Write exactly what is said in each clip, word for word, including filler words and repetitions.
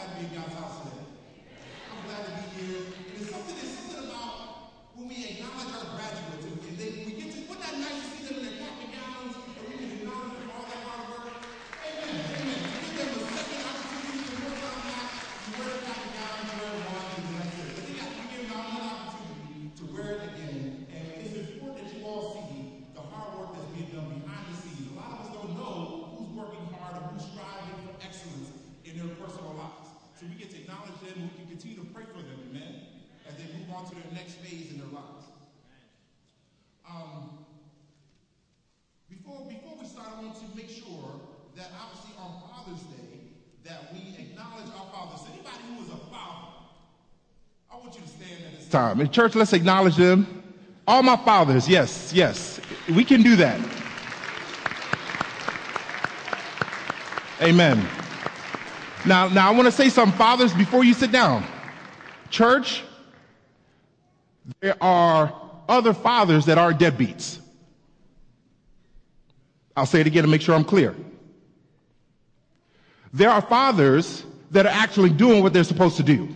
glad to be in God's house today. I'm glad to be here. And it's something, there's something about when we acknowledge our graduates and, and they, we get to put that nice to see them in their cap and gowns and we can acknowledge them for all that hard work. Amen. Amen. Give them a second opportunity to work on that. You wear the cap and gown, you wear it once, and that's it. But they got to give them another opportunity to wear it again. And it's important that you all see the hard work that's being done behind the scenes. A lot of us don't know who's working hard or who's striving for excellence in their personal lives. So we get to acknowledge them and we can continue to pray for them, amen, as they move on to their next phase in their lives. Um, before, before we start, I want to make sure that obviously on Father's Day that we acknowledge our fathers. Anybody who is a father, I want you to stand at this time. In church, let's acknowledge them. All my fathers, yes, yes. We can do that. Amen. Now, now I want to say something, fathers, before you sit down. Church, there are other fathers that are deadbeats. I'll say it again to make sure I'm clear. There are fathers that are actually doing what they're supposed to do.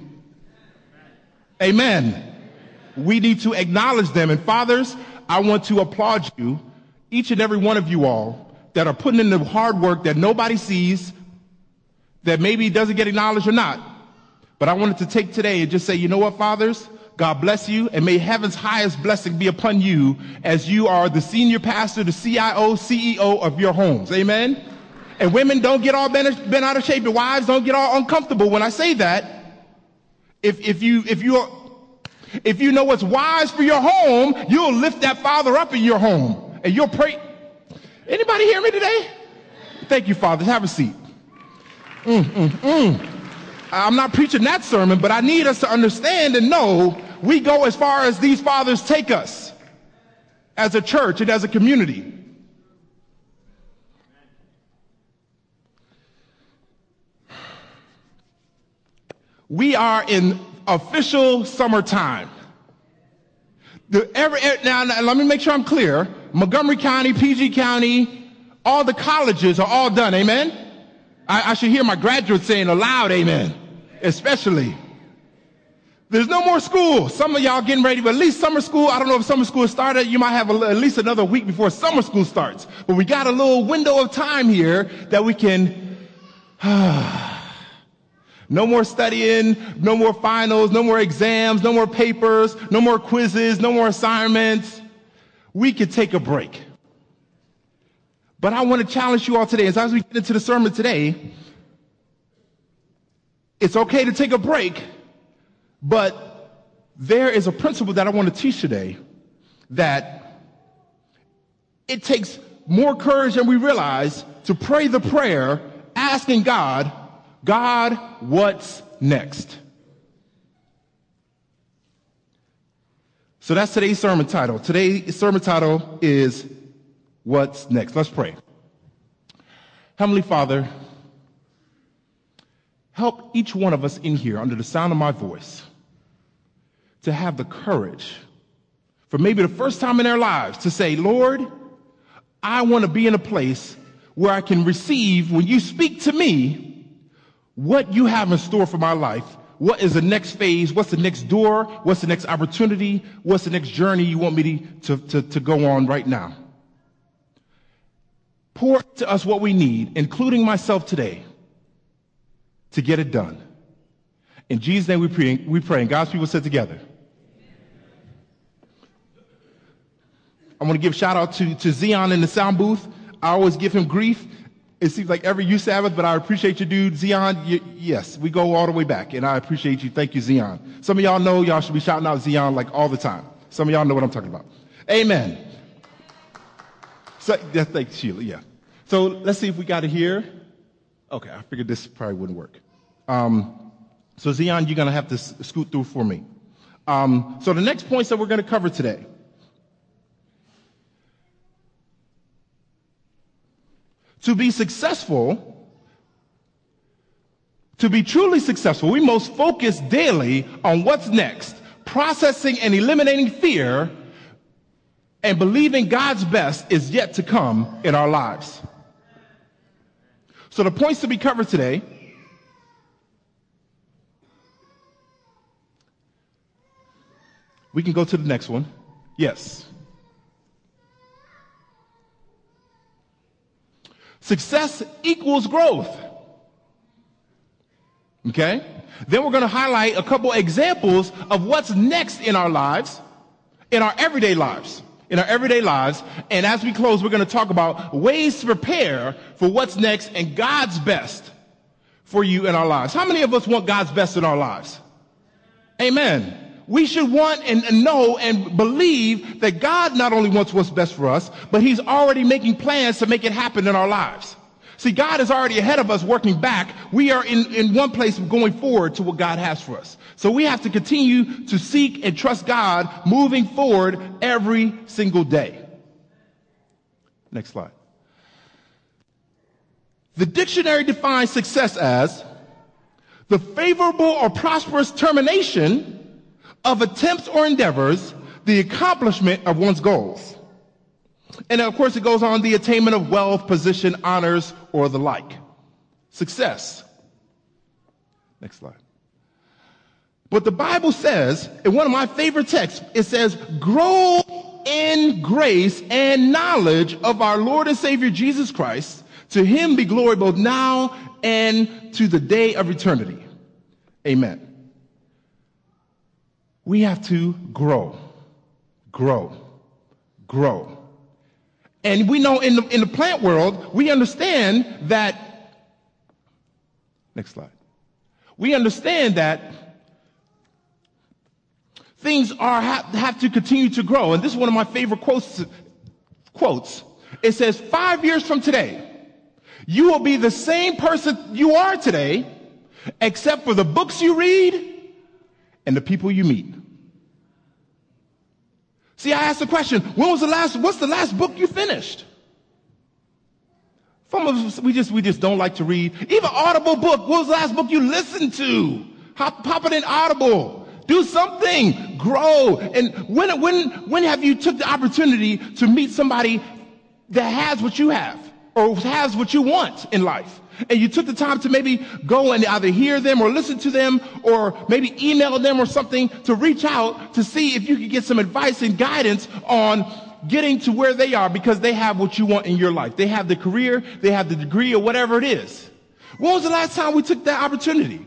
Amen. We need to acknowledge them. And fathers, I want to applaud you, each and every one of you all, that are putting in the hard work that nobody sees, that maybe doesn't get acknowledged or not. But I wanted to take today and just say, you know what, fathers? God bless you, and may heaven's highest blessing be upon you as you are the senior pastor, the C I O, C E O of your homes. Amen? And women, don't get all bent, bent out of shape. And wives, don't get all uncomfortable when I say that. If, if you, if you are, if you know what's wise for your home, you'll lift that father up in your home. And you'll pray. Anybody hear me today? Thank you, fathers. Have a seat. Mm, mm, mm. I'm not preaching that sermon, but I need us to understand and know we go as far as these fathers take us as a church and as a community. We are in official summertime. The, every, now, now, let me make sure I'm clear. Montgomery County, P G County, all the colleges are all done. Amen? I, I should hear my graduates saying aloud, amen, especially. There's no more school. Some of y'all getting ready, but at least summer school, I don't know if summer school started. You might have a, at least another week before summer school starts. But we got a little window of time here that we can, no more studying, no more finals, no more exams, no more papers, no more quizzes, no more assignments. We could take a break. But I want to challenge you all today, as as we get into the sermon today, it's okay to take a break, but there is a principle that I want to teach today that it takes more courage than we realize to pray the prayer asking God, God, what's next? So that's today's sermon title. Today's sermon title is What's Next? Let's pray. Heavenly Father, help each one of us in here under the sound of my voice to have the courage for maybe the first time in their lives to say, Lord, I want to be in a place where I can receive, when you speak to me, what you have in store for my life. What is the next phase? What's the next door? What's the next opportunity? What's the next journey you want me to, to, to go on right now? Pour to us what we need, including myself today, to get it done. In Jesus' name we pray, we pray, and God's people said together. I want to give a shout out to, to Zion in the sound booth. I always give him grief. It seems like every youth Sabbath, but I appreciate you, dude. Zion, you, yes, we go all the way back, and I appreciate you. Thank you, Zion. Some of y'all know y'all should be shouting out Zion like all the time. Some of y'all know what I'm talking about. Amen. So, yeah, thanks, Sheila, yeah. So let's see if we got it here. Okay, I figured this probably wouldn't work. Um, so Zion, you're going to have to s- scoot through for me. Um, so the next points that we're going to cover today. To be successful, to be truly successful, we must focus daily on what's next, processing and eliminating fear, and believing God's best is yet to come in our lives. So the points to be covered today We can go to the next one. Yes. Success equals growth. Okay? Then we're going to highlight a couple examples of what's next in our lives, in our everyday lives, in our everyday lives. And as we close, we're going to talk about ways to prepare for what's next and God's best for you in our lives. How many of us want God's best in our lives? Amen. We should want and know and believe that God not only wants what's best for us, but he's already making plans to make it happen in our lives. See, God is already ahead of us working back. We are in, in one place going forward to what God has for us. So we have to continue to seek and trust God moving forward every single day. Next slide. The dictionary defines success as the favorable or prosperous termination of attempts or endeavors, the accomplishment of one's goals. And of course, it goes on the attainment of wealth, position, honors, or the like. Success. Next slide. But the Bible says, in one of my favorite texts, it says, grow in grace and knowledge of our Lord and Savior Jesus Christ. To him be glory both now and to the day of eternity. Amen. We have to grow, grow, grow. And we know in the, in the plant world, we understand that, next slide. We understand that things are have, have to continue to grow. And this is one of my favorite quotes. quotes. It says, five years from today, you will be the same person you are today, except for the books you read and the people you meet. See, I asked the question, when was the last, what's the last book you finished? Some of us, we just, we just don't like to read. Even Audible book, what was the last book you listened to? Hop, pop it in Audible. Do something. Grow. And when, when, when have you took the opportunity to meet somebody that has what you have or has what you want in life? And you took the time to maybe go and either hear them or listen to them or maybe email them or something to reach out to see if you could get some advice and guidance on getting to where they are because they have what you want in your life. They have the career, they have the degree or whatever it is. When was the last time we took that opportunity?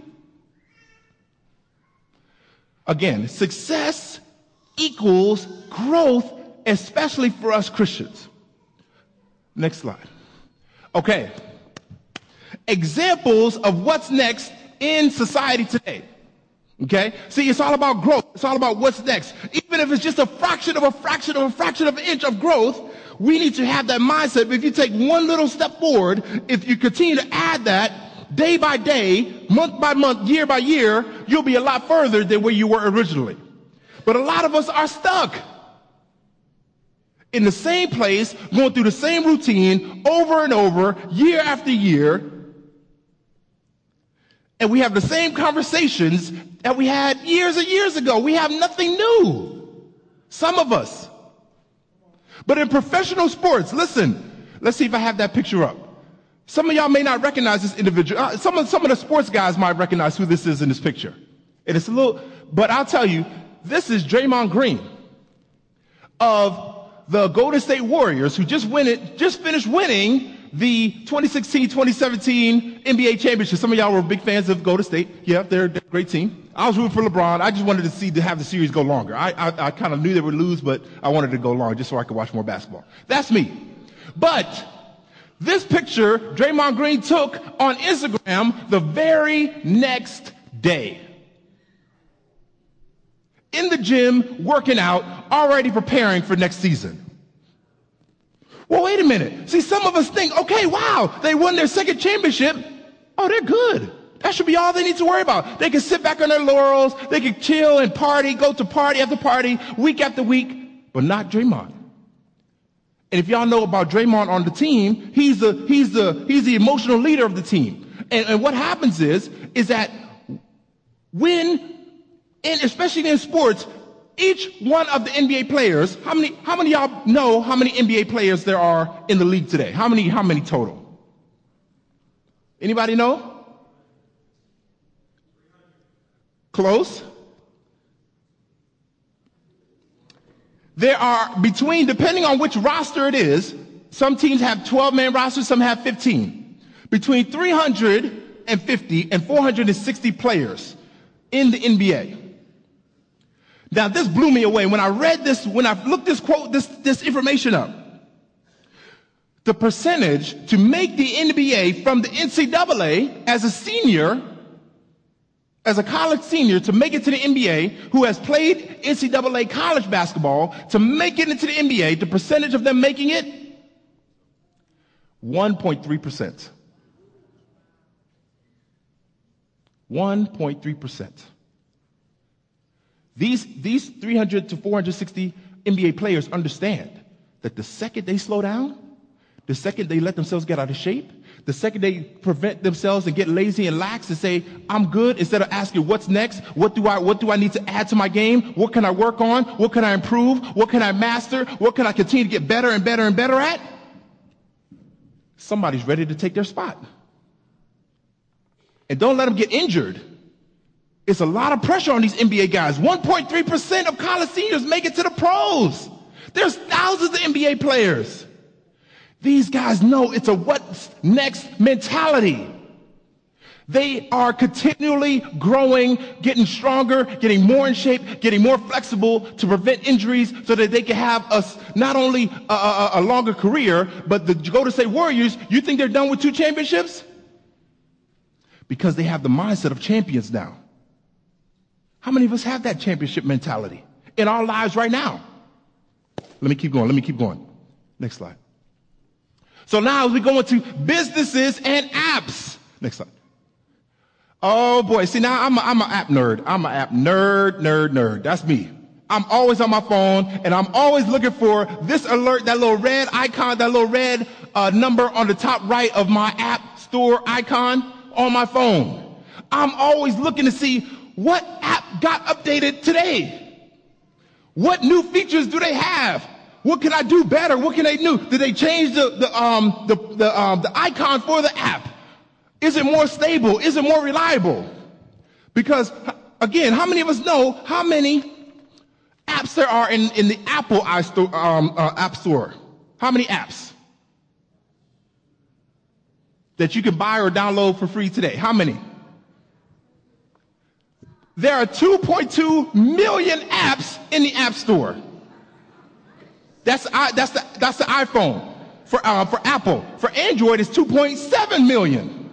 Again, success equals growth, especially for us Christians. Next slide. Okay. Examples of what's next in society today. Okay? See, it's all about growth. It's all about what's next. Even if it's just a fraction of a fraction of a fraction of an inch of growth, we need to have that mindset. But if you take one little step forward, if you continue to add that day by day, month by month, year by year, you'll be a lot further than where you were originally. But a lot of us are stuck in the same place, going through the same routine over and over, year after year. And we have the same conversations that we had years and years ago. We have nothing new. Some of us. But in professional sports, listen, let's see if I have that picture up. Some of y'all may not recognize this individual. Uh, some of, some of the sports guys might recognize who this is in this picture. And it's a little, but I'll tell you, this is Draymond Green of the Golden State Warriors, who just win it, just finished winning the twenty sixteen twenty seventeen N B A championship. Some of y'all were big fans of Golden State. Yeah, they're, they're a great team. I was rooting for LeBron. I just wanted to see to have the series go longer. I, I, I kind of knew they would lose, but I wanted to go long just so I could watch more basketball. That's me. But this picture Draymond Green took on Instagram the very next day. In the gym, working out, already preparing for next season. Well, wait a minute. See, some of us think, okay, wow, they won their second championship. Oh, they're good. That should be all they need to worry about. They can sit back on their laurels. They can chill and party, go to party after party, week after week, but not Draymond. And if y'all know about Draymond on the team, he's the, he's the, he's the emotional leader of the team. And, and what happens is, is that when, and especially in sports, each one of the N B A players, how many, how many of y'all know how many N B A players there are in the league today? How many, how many total? Anybody know? Close? There are between, depending on which roster it is, some teams have twelve-man rosters, some have fifteen. Between three hundred fifty and four hundred sixty players in the N B A. Now, this blew me away. When I read this, when I looked this quote, this, this information up, the percentage to make the N B A from the N C double A as a senior, as a college senior, to make it to the N B A, who has played N C double A college basketball, to make it into the N B A, the percentage of them making it, one point three percent. one point three percent. These, these three hundred to four hundred sixty N B A players understand that the second they slow down, the second they let themselves get out of shape, the second they prevent themselves and get lazy and lax and say, I'm good, instead of asking what's next, what do I, what do I need to add to my game? What can I work on? What can I improve? What can I master? What can I continue to get better and better and better at? Somebody's ready to take their spot. And don't let them get injured. It's a lot of pressure on these N B A guys. one point three percent of college seniors make it to the pros. There's thousands of N B A players. These guys know it's a what's next mentality. They are continually growing, getting stronger, getting more in shape, getting more flexible to prevent injuries so that they can have a, not only a, a, a longer career, but the Golden State Warriors, you think they're done with two championships? Because they have the mindset of champions now. How many of us have that championship mentality in our lives right now? Let me keep going. Let me keep going. Next slide. So now as we go into businesses and apps. Next slide. Oh boy. See, now I'm a, I'm an app nerd. I'm an app nerd, nerd, nerd. That's me. I'm always on my phone and I'm always looking for this alert, that little red icon, that little red uh, number on the top right of my app store icon on my phone. I'm always looking to see what app got updated today. What new features do they have? What can I do better? What can they do? Did they change the, the, um, the, the, um, the icon for the app? Is it more stable? Is it more reliable? Because, again, how many of us know how many apps there are in, in the Apple iStore, um, uh, App Store? How many apps that you can buy or download for free today? How many? There are two point two million apps in the App Store. That's that's the that's the iPhone. For uh, for Apple, for Android, it's two point seven million.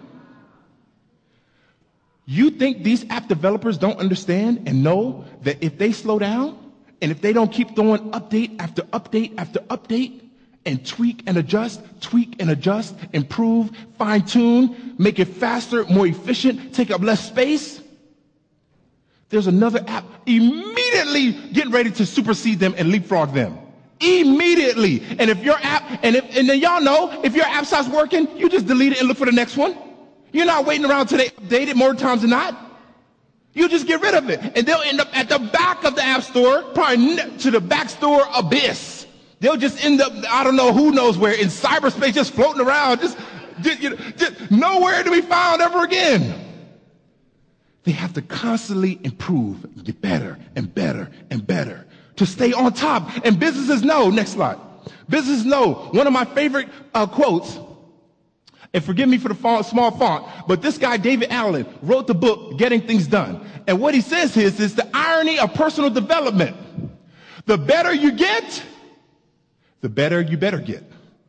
You think these app developers don't understand and know that if they slow down and if they don't keep throwing update after update after update and tweak and adjust, tweak and adjust, improve, fine tune, make it faster, more efficient, take up less space? There's another app immediately getting ready to supersede them and leapfrog them. Immediately. And if your app, and if, and then y'all know, if your app stops working, you just delete it and look for the next one. You're not waiting around till they update it more times than not. You just get rid of it. And they'll end up at the back of the app store, probably to the back store abyss. They'll just end up, I don't know who knows where, in cyberspace, just floating around, just, just, you know, just nowhere to be found ever again. They have to constantly improve and get better and better and better to stay on top. And businesses know, next slide. Businesses know, one of my favorite uh, quotes, and forgive me for the font, small font, but this guy, David Allen, wrote the book, Getting Things Done. And what he says is, is the irony of personal development. The better you get, the better you better get.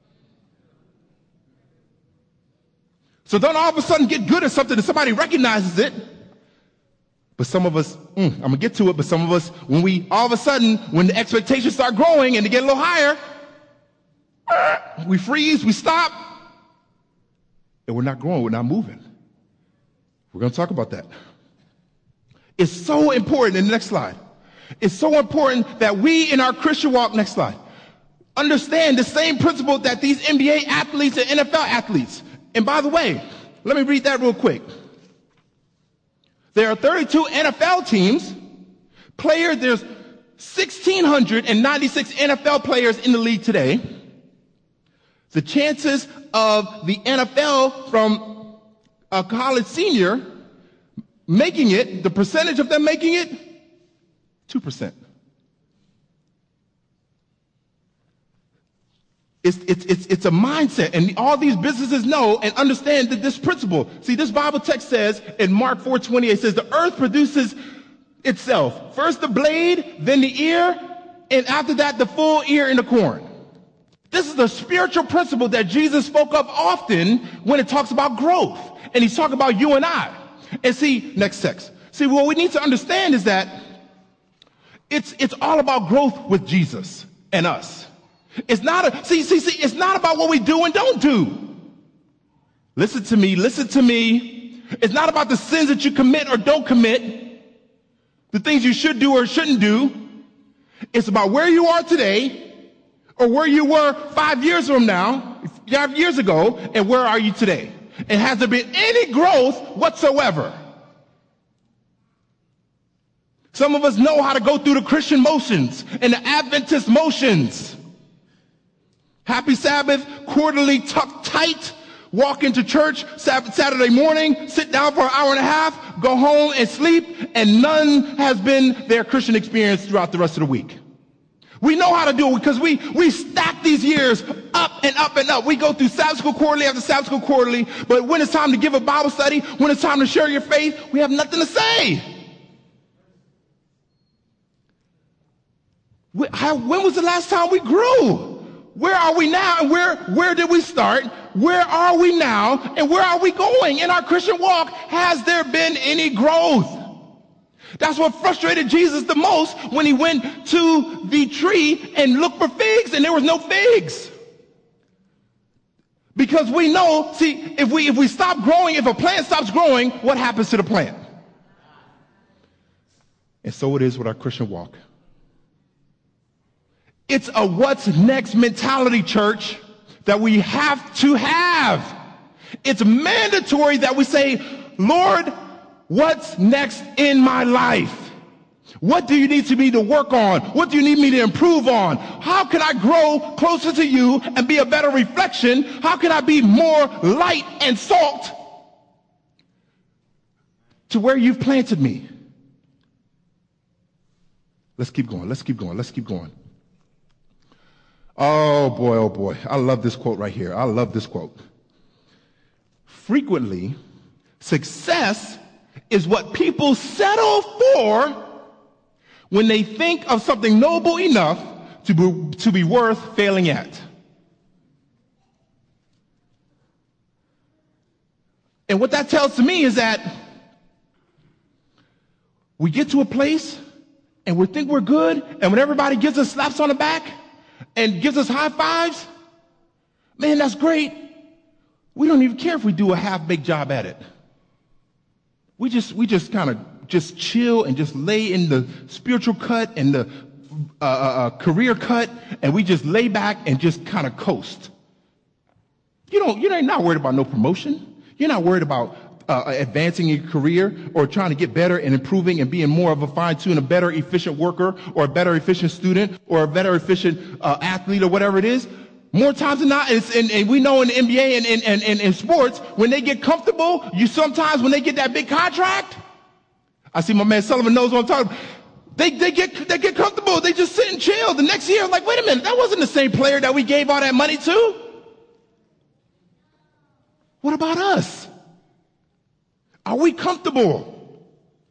So don't all of a sudden get good at something that somebody recognizes it. But some of us, mm, I'm going to get to it, but some of us, when we, all of a sudden, when the expectations start growing and they get a little higher, we freeze, we stop, and we're not growing, we're not moving. We're going to talk about that. It's so important, in the next slide, it's so important that we in our Christian walk, next slide, understand the same principle that these N B A athletes and N F L athletes. And by the way, let me read that real quick. There are thirty-two N F L teams. Players, there's one thousand six hundred ninety-six N F L players in the league today. The chances of the N F L from a college senior making it, the percentage of them making it, two percent. It's, it's, it's, it's a mindset, and all these businesses know and understand that this principle. See, this Bible text says in Mark four twenty-eight, it says the earth produces itself. First the blade, then the ear, and after that the full ear in the corn. This is the spiritual principle that Jesus spoke of often when it talks about growth. And he's talking about you and I. And see, next text. See, what we need to understand is that it's, it's all about growth with Jesus and us. It's not a, see, see, see, it's not about what we do and don't do. Listen to me, listen to me. It's not about the sins that you commit or don't commit, the things you should do or shouldn't do. It's about where you are today or where you were five years from now, five years ago, and where are you today? And has there been any growth whatsoever? Some of us know how to go through the Christian motions and the Adventist motions. Happy Sabbath, quarterly tucked tight, walk into church Saturday morning, sit down for an hour and a half, go home and sleep, and none has been their Christian experience throughout the rest of the week. We know how to do it because we, we stack these years up and up and up. We go through Sabbath school quarterly after Sabbath school quarterly, but when it's time to give a Bible study, when it's time to share your faith, we have nothing to say. When was the last time we grew? Where are we now, and where, where did we start? Where are we now, and where are we going in our Christian walk? Has there been any growth? That's what frustrated Jesus the most when he went to the tree and looked for figs, and there was no figs. Because we know, see, if we, if we stop growing, if a plant stops growing, what happens to the plant? And so it is with our Christian walk. It's a what's next mentality, church, that we have to have. It's mandatory that we say, Lord, what's next in my life? What do you need to me to work on? What do you need me to improve on? How can I grow closer to you and be a better reflection? How can I be more light and salt to where you've planted me? Let's keep going. Let's keep going. Let's keep going. Oh boy, oh boy. I love this quote right here. I love this quote. Frequently, success is what people settle for when they think of something noble enough to be, to be worth failing at. And what that tells to me is that we get to a place and we think we're good, and when everybody gives us slaps on the back and gives us high fives, man, that's great. We don't even care if we do a half-baked job at it. We just, we just kind of just chill and just lay in the spiritual cut and the uh, uh, career cut, and we just lay back and just kind of coast. You don't, you're not worried about no promotion. You're not worried about uh, advancing your career or trying to get better and improving and being more of a fine-tuned, a better efficient worker or a better efficient student or a better efficient uh, athlete or whatever it is. More times than not, it's, and, and we know in the N B A and in and, and, and sports, when they get comfortable, you sometimes, when they get that big contract, I see my man Sullivan knows what I'm talking about. They, they get, they get comfortable. They just sit and chill. The next year, I'm like, wait a minute, that wasn't the same player that we gave all that money to. What about us? Are we comfortable?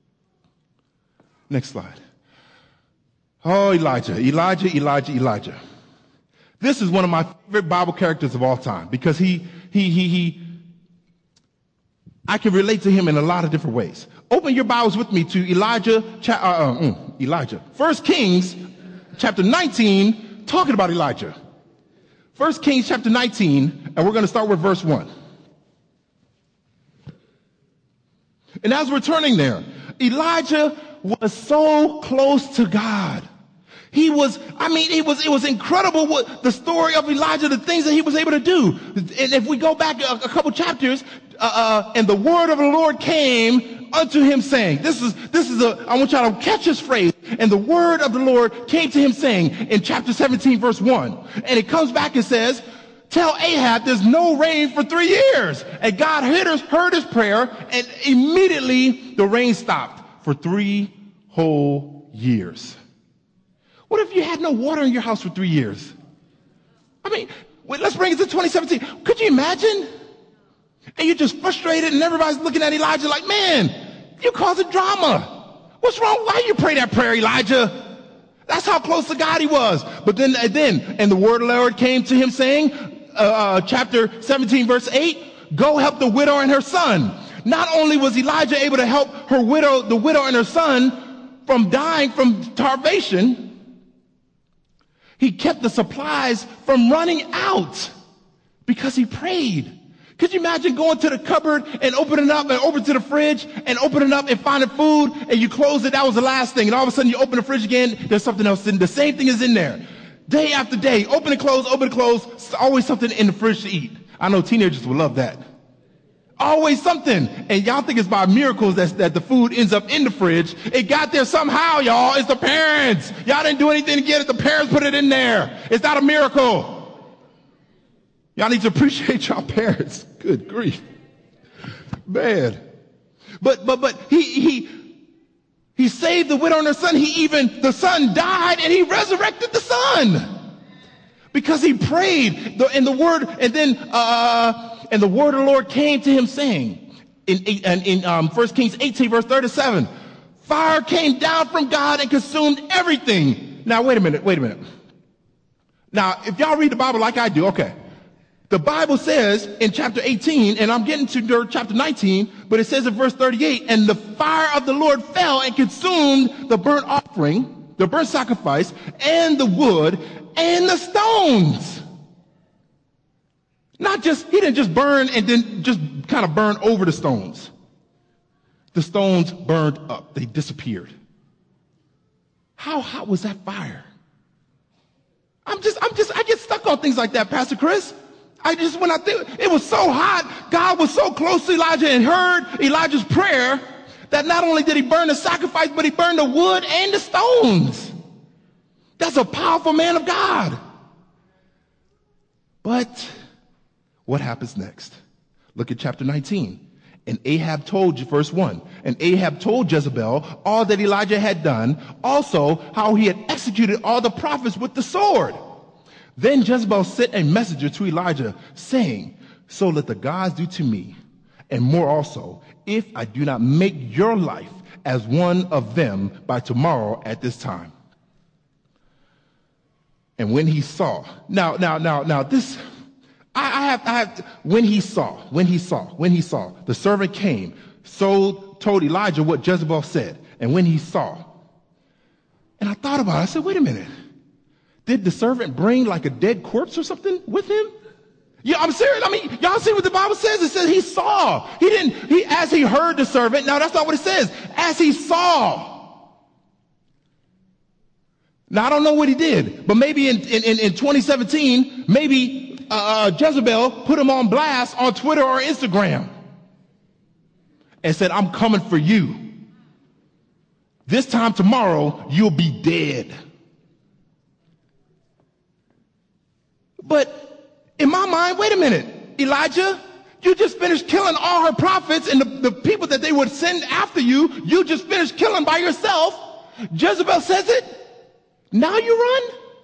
Next slide. Oh, Elijah, Elijah, Elijah, Elijah. This is one of my favorite Bible characters of all time because he, he, he, he, I can relate to him in a lot of different ways. Open your Bibles with me to Elijah, cha- uh, uh, mm, Elijah. First Kings, chapter nineteen, talking about Elijah. First Kings, chapter nineteen, and we're going to start with verse one. And as we're turning there, Elijah was so close to God. He was, I mean, it was, it was incredible what the story of Elijah, the things that he was able to do. And if we go back a, a couple chapters, uh, uh, and the word of the Lord came unto him saying, this is, this is a, I want y'all to catch this phrase. And the word of the Lord came to him saying in chapter seventeen, verse one. And it comes back and says, tell Ahab there's no rain for three years. And God heard his, heard his prayer, and immediately the rain stopped for three whole years. What if you had no water in your house for three years? I mean, Wait, let's bring it to twenty seventeen. Could you imagine? And you're just frustrated and everybody's looking at Elijah like, man, you're causing drama. What's wrong? Why you pray that prayer, Elijah? That's how close to God he was. But then, and then, and the word of the Lord came to him saying, uh, uh, chapter seventeen, verse eight, go help the widow and her son. Not only was Elijah able to help her widow, the widow and her son from dying from starvation, he kept the supplies from running out because he prayed. Could you imagine going to the cupboard and opening up and over to the fridge and opening up and finding food and you close it? That was the last thing. And all of a sudden you open the fridge again. There's something else in. The same thing is in there. Day after day, open and close, open and close. Always something in the fridge to eat. I know teenagers will love that. Always something. And y'all think it's by miracles that, that the food ends up in the fridge. It got there somehow, y'all. It's the parents. Y'all didn't do anything to get it. The parents put it in there. It's not a miracle. Y'all need to appreciate y'all parents. Good grief. Man. But, but, but he, he, he saved the widow and her son. He even, the son died and he resurrected the son because he prayed. The, and the word, and then, uh, and the word of the Lord came to him saying in, in, in um, First Kings eighteen, verse thirty-seven, fire came down from God and consumed everything. Now, wait a minute, wait a minute. Now, if y'all read the Bible like I do, okay. The Bible says in chapter eighteen, and I'm getting to chapter nineteen, but it says in verse thirty-eight, and the fire of the Lord fell and consumed the burnt offering, the burnt sacrifice, and the wood, and the stones. Not just, he didn't just burn and then just kind of burn over the stones. The stones burned up. They disappeared. How hot was that fire? I'm just, I'm just, I get stuck on things like that, Pastor Chris. I just, when I think, it was so hot, God was so close to Elijah and heard Elijah's prayer that not only did he burn the sacrifice, but he burned the wood and the stones. That's a powerful man of God. But what happens next? Look at chapter nineteen. And Ahab told you, verse one, and Ahab told Jezebel all that Elijah had done, also how he had executed all the prophets with the sword. Then Jezebel sent a messenger to Elijah, saying, so let the gods do to me, and more also, if I do not make your life as one of them by tomorrow at this time. And when he saw, now, now, now, now, this, I, I have, I have, when he saw, when he saw, when he saw, the servant came, so told Elijah what Jezebel said. And when he saw, and I thought about it, I said, wait a minute. Did the servant bring like a dead corpse or something with him? Yeah, I'm serious. I mean, y'all see what the Bible says? It says he saw. He didn't, he, as he heard the servant. No, that's not what it says. As he saw. Now, I don't know what he did, but maybe in, in, in twenty seventeen, maybe uh, Jezebel put him on blast on Twitter or Instagram and said, I'm coming for you. This time tomorrow, you'll be dead. But in my mind, wait a minute, Elijah, you just finished killing all her prophets and the, the people that they would send after you, you just finished killing by yourself. Jezebel says it. Now you run?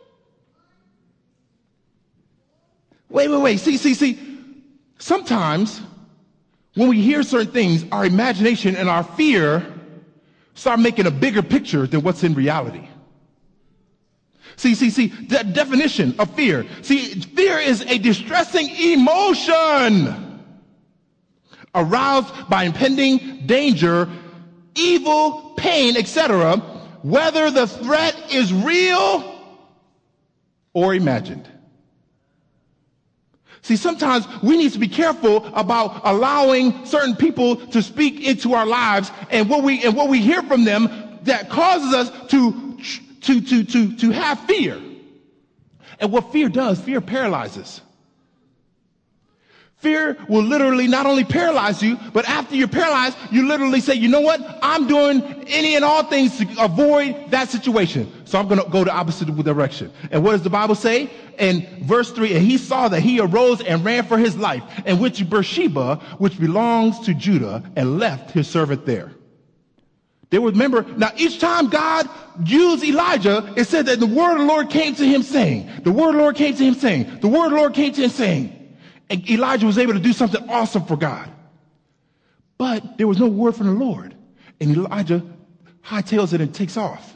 Wait, wait, wait. See, see, see. Sometimes when we hear certain things, our imagination and our fear start making a bigger picture than what's in reality. See, see, see, the definition of fear. See, fear is a distressing emotion aroused by impending danger, evil, pain, et cetera, whether the threat is real or imagined. See, sometimes we need to be careful about allowing certain people to speak into our lives and what we, and what we hear from them that causes us to To, to, to, to have fear. And what fear does, fear paralyzes. Fear will literally not only paralyze you, but after you're paralyzed, you literally say, you know what? I'm doing any and all things to avoid that situation. So I'm going to go the opposite direction. And what does the Bible say? In verse three, and he saw that he arose and ran for his life and went to Beersheba, which belongs to Judah, and left his servant there. They would remember, now each time God used Elijah, it said that the word of the Lord came to him saying, the word of the Lord came to him saying, the word of the Lord came to him saying, and Elijah was able to do something awesome for God. But there was no word from the Lord. And Elijah hightails it and takes off.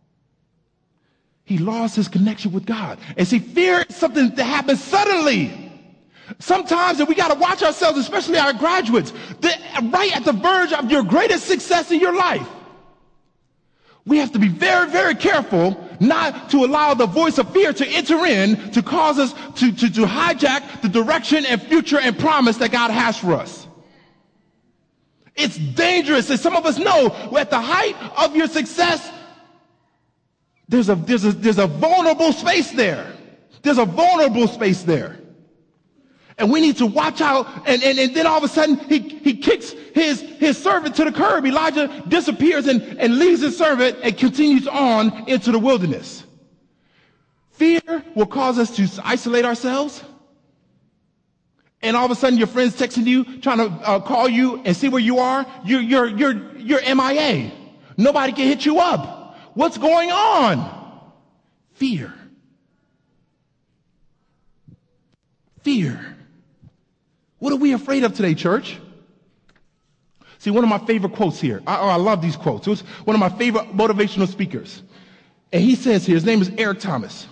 He lost his connection with God. And see, fear is something that happens suddenly. Sometimes, and we got to watch ourselves, especially our graduates, that right at the verge of your greatest success in your life. We have to be very, very careful not to allow the voice of fear to enter in to cause us to, to, to hijack the direction and future and promise that God has for us. It's dangerous. And some of us know at the height of your success, there's a, there's a, there's a vulnerable space there. There's a vulnerable space there. And we need to watch out. And, and, and then all of a sudden, he, he kicks his, his servant to the curb. Elijah disappears and, and leaves his servant and continues on into the wilderness. Fear will cause us to isolate ourselves. And all of a sudden, your friend's texting you, trying to uh, call you and see where you are. You're, you're, you're, you're M I A. Nobody can hit you up. What's going on? Fear. Fear. What are we afraid of today, church? See, one of my favorite quotes here. I, oh, I love these quotes. It was one of my favorite motivational speakers. And he says here, his name is Eric Thomas.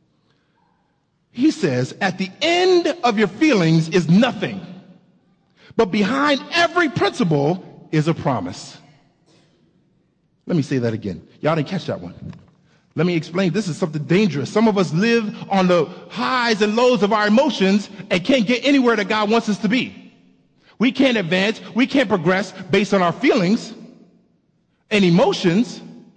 He says, at the end of your feelings is nothing, but behind every principle is a promise. Let me say that again. Y'all didn't catch that one. Let me explain. This is something dangerous. Some of us live on the highs and lows of our emotions and can't get anywhere that God wants us to be. We can't advance. We can't progress based on our feelings and emotions.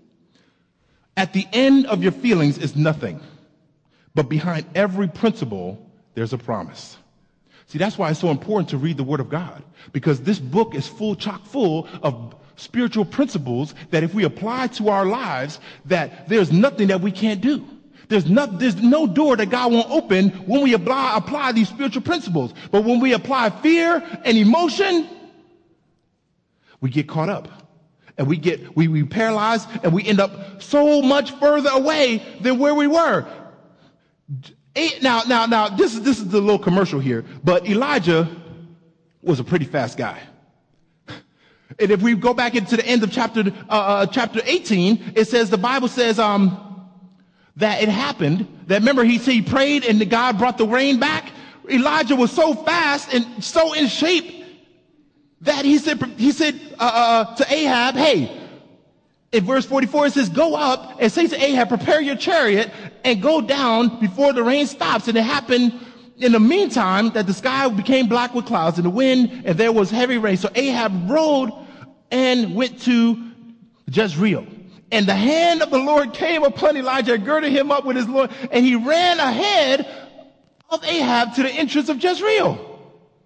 At the end of your feelings is nothing. But behind every principle, there's a promise. See, that's why it's so important to read the Word of God, because this book is full, chock full of spiritual principles that if we apply to our lives, that there's nothing that we can't do. There's no, there's no door that God won't open when we apply, apply these spiritual principles. But when we apply fear and emotion, we get caught up. And we get, we, we paralyze, and we end up so much further away than where we were. Now, now, now, this is, this is the little commercial here, but Elijah was a pretty fast guy. And if we go back into the end of chapter, uh, uh, chapter eighteen, it says, the Bible says, um, that it happened, that remember he said he prayed and the God brought the rain back. Elijah was so fast and so in shape that he said, he said, uh, uh, to Ahab, hey, in verse forty-four, it says, go up and say to Ahab, prepare your chariot and go down before the rain stops. And it happened in the meantime that the sky became black with clouds and the wind, and there was heavy rain. So Ahab rode and went to Jezreel. And the hand of the Lord came upon Elijah, girded him up with his Lord, and he ran ahead of Ahab to the entrance of Jezreel.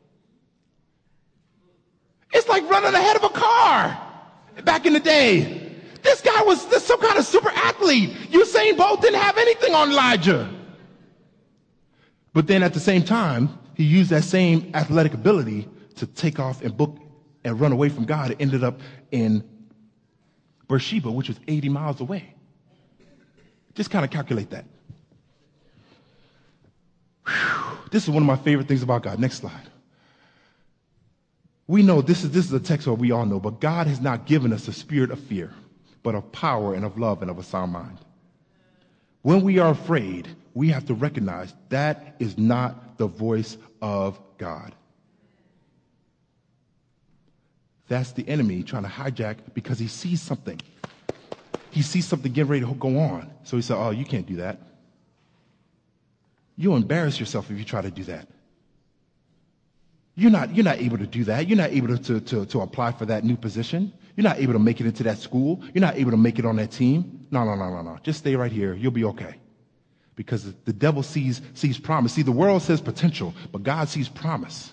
It's like running ahead of a car back in the day. This guy was this some kind of super athlete. Usain Bolt didn't have anything on Elijah. But then at the same time, he used that same athletic ability to take off and book and run away from God. It ended up in Beersheba, which was eighty miles away. Just kind of calculate that. Whew. This is one of my favorite things about God. Next slide. We know this is, this is a text that we all know, but God has not given us a spirit of fear, but of power and of love and of a sound mind. When we are afraid, we have to recognize that is not the voice of God. That's the enemy trying to hijack because he sees something. He sees something getting ready to go on. So he said, oh, you can't do that. You'll embarrass yourself if you try to do that. You're not, you're not able to do that. You're not able to, to, to, to apply for that new position. You're not able to make it into that school. You're not able to make it on that team. No, no, no, no, no. Just stay right here. You'll be okay. Because the devil sees, sees promise. See, the world says potential, but God sees promise.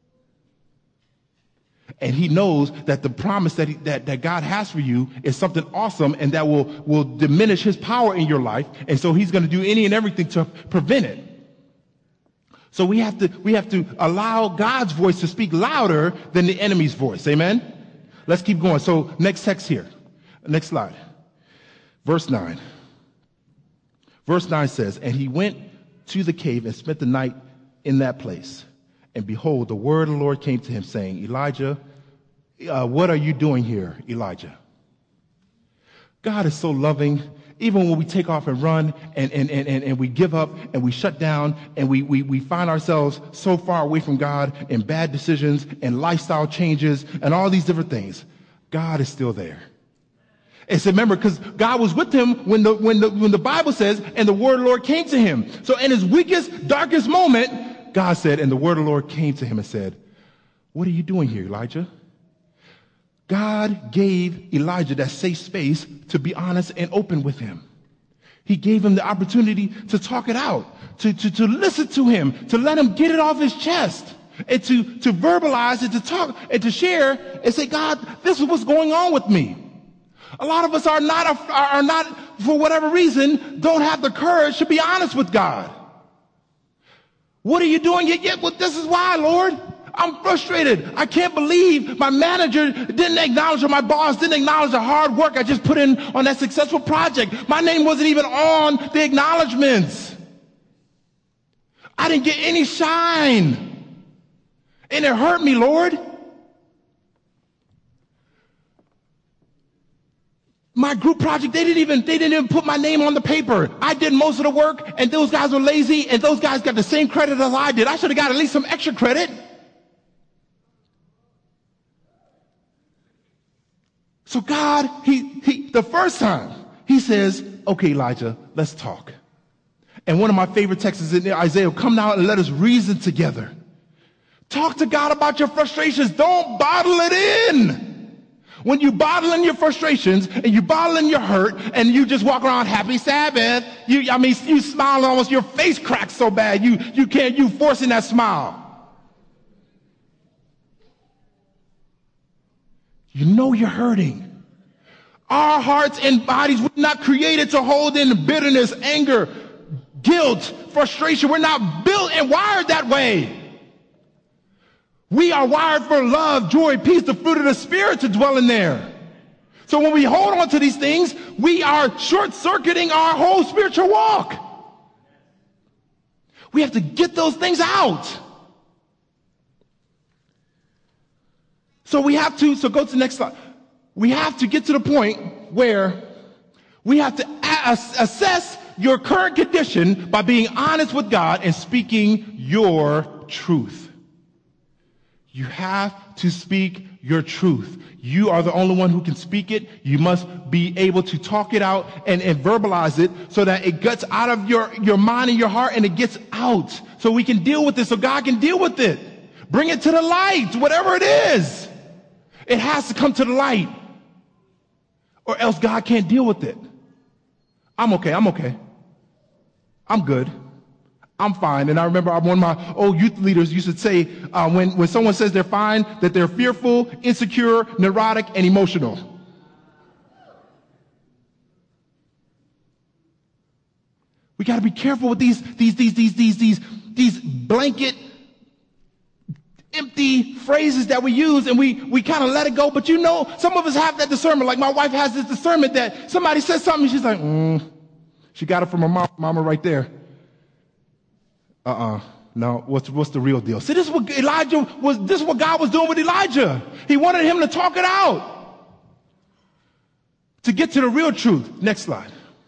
And he knows that the promise that, he, that, that God has for you is something awesome and that will, will diminish his power in your life. And so he's going to do any and everything to prevent it. So we have to, we have to allow God's voice to speak louder than the enemy's voice. Amen? Let's keep going. So next text here. Next slide. Verse nine. Verse nine says, and he went to the cave and spent the night in that place. And behold, the word of the Lord came to him, saying, Elijah, uh, what are you doing here, Elijah? God is so loving. Even when we take off and run and, and, and, and we give up and we shut down and we, we, we find ourselves so far away from God in bad decisions and lifestyle changes and all these different things, God is still there. And so remember, because God was with him when the, when the, when the Bible says, and the word of the Lord came to him. So in his weakest, darkest moment, God said, and the word of the Lord came to him and said, what are you doing here, Elijah? God gave Elijah that safe space to be honest and open with him. He gave him the opportunity to talk it out, to, to, to listen to him, to let him get it off his chest, and to, to verbalize it, to talk and to share and say, God, this is what's going on with me. A lot of us are not, are not, for whatever reason, don't have the courage to be honest with God. What are you doing? Yeah, yeah, well, this is why, Lord. I'm frustrated. I can't believe my manager didn't acknowledge, or my boss didn't acknowledge the hard work I just put in on that successful project. My name wasn't even on the acknowledgments. I didn't get any shine. And it hurt me, Lord. My group project, they didn't even, they didn't even put my name on the paper. I did most of the work, and those guys were lazy, and those guys got the same credit as I did. I should have got at least some extra credit. So God, he, he, the first time, he says, okay, Elijah, let's talk. And one of my favorite texts is in Isaiah, come now and let us reason together. Talk to God about your frustrations. Don't bottle it in. When you bottle in your frustrations and you bottle in your hurt and you just walk around happy Sabbath, you, I mean, you smile almost, your face cracks so bad, you, you can't, you forcing that smile. You know you're hurting. Our hearts and bodies were not created to hold in bitterness, anger, guilt, frustration. We're not built and wired that way. We are wired for love, joy, peace, the fruit of the Spirit to dwell in there. So when we hold on to these things, we are short-circuiting our whole spiritual walk. We have to get those things out. So we have to, so go to the next slide. We have to get to the point where we have to a- assess your current condition by being honest with God and speaking your truth. You have to speak your truth. You are the only one who can speak it. You must be able to talk it out and, and verbalize it so that it gets out of your, your mind and your heart and it gets out so we can deal with it, so God can deal with it. Bring it to the light, whatever it is. It has to come to the light or else God can't deal with it. I'm okay. I'm okay. I'm good. I'm fine. And I remember one of my old youth leaders used to say, uh, when, when someone says they're fine, that they're fearful, insecure, neurotic, and emotional. We got to be careful with these, these, these, these, these, these, these blanket, empty phrases that we use, and we, we kind of let it go. But you know, some of us have that discernment. Like my wife has this discernment that somebody says something, she's like, mm, she got it from her mom, mama right there. Uh-uh. No, what's, what's the real deal? See, this is what Elijah was, this is what God was doing with Elijah. He wanted him to talk it out. To get to the real truth. Next slide.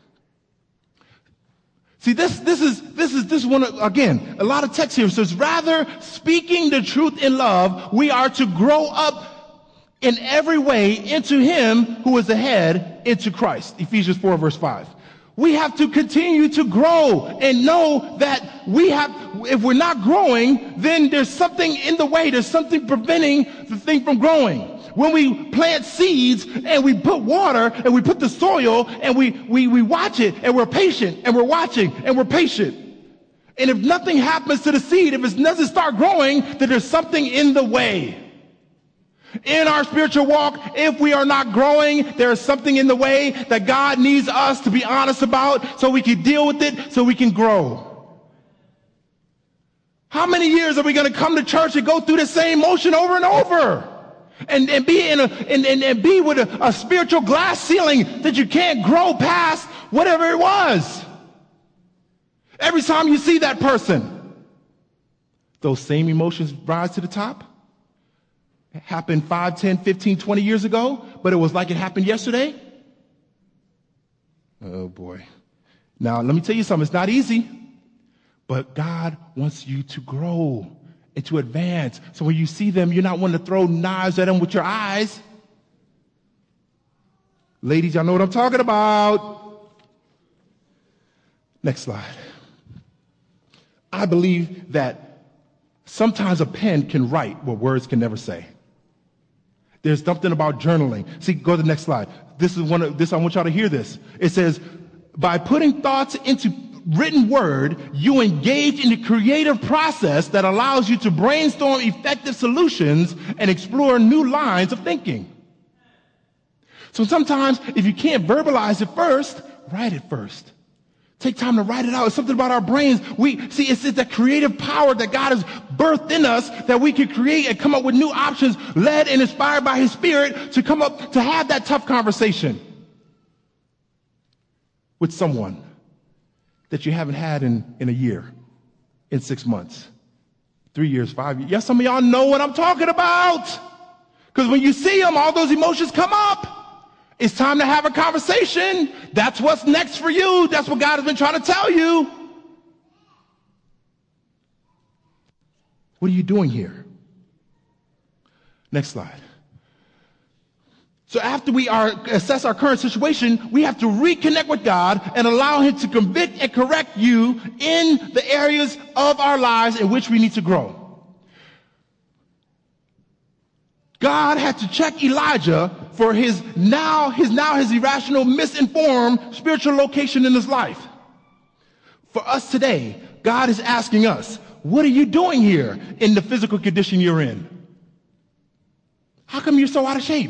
See, this, this is, this is, this is one, of, again, a lot of text here says, rather speaking the truth in love, we are to grow up in every way into him who is the head, into Christ. Ephesians four verse five. We have to continue to grow and know that we have, if we're not growing, then there's something in the way. There's something preventing the thing from growing. When we plant seeds and we put water and we put the soil and we, we, we watch it and we're patient and we're watching and we're patient. And if nothing happens to the seed, if it doesn't start growing, then there's something in the way. In our spiritual walk, if we are not growing, there is something in the way that God needs us to be honest about so we can deal with it, so we can grow. How many years are we going to come to church and go through the same motion over and over? And, and be in a, and, and, and be with a, a spiritual glass ceiling that you can't grow past whatever it was. Every time you see that person, those same emotions rise to the top. It happened five, ten, fifteen, twenty years ago, but it was like it happened yesterday. Oh boy. Now, let me tell you something. It's not easy, but God wants you to grow and to advance. So when you see them, you're not wanting to throw knives at them with your eyes. Ladies, y'all know what I'm talking about. Next slide. I believe that sometimes a pen can write what words can never say. There's something about journaling. See, go to the next slide. This is one of this. I want y'all to hear this. It says, by putting thoughts into written word, you engage in the creative process that allows you to brainstorm effective solutions and explore new lines of thinking. So sometimes if you can't verbalize it first, write it first. Take time to write it out. It's something about our brains. We see it's, it's that creative power that God has birthed in us that we can create and come up with new options, led and inspired by His Spirit to come up to have that tough conversation with someone that you haven't had in, in a year, in six months, three years, five years. Yes, some of y'all know what I'm talking about. Because when you see them, all those emotions come up. It's time to have a conversation. That's what's next for you. That's what God has been trying to tell you. What are you doing here? Next slide. So after we are assess our current situation, we have to reconnect with God and allow Him to convict and correct you in the areas of our lives in which we need to grow. God had to check Elijah for his now his now his irrational, misinformed spiritual location in his life. For us today, God is asking us, what are you doing here in the physical condition you're in? How come you're so out of shape?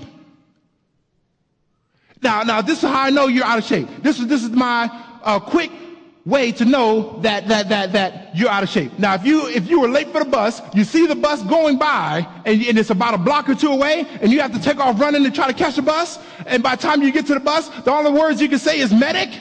Now, now this is how I know you're out of shape. This is this is my uh, quick way to know that that that that you're out of shape. Now, if you if you were late for the bus, you see the bus going by, and, and it's about a block or two away, and you have to take off running to try to catch the bus. And by the time you get to the bus, the only words you can say is medic.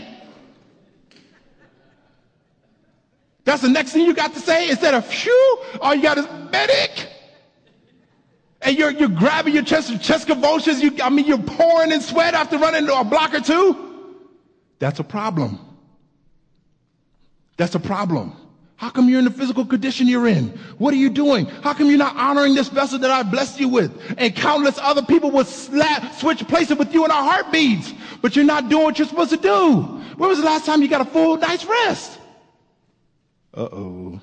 That's the next thing you got to say instead of phew. All you got is medic. And you're you're grabbing your chest, chest convulsions. You, I mean, you're pouring in sweat after running a block or two. That's a problem. That's a problem. How come you're in the physical condition you're in? What are you doing? How come you're not honoring this vessel that I blessed you with? And countless other people would slap, switch places with you in our heartbeats, but you're not doing what you're supposed to do. When was the last time you got a full night's rest? Uh-oh.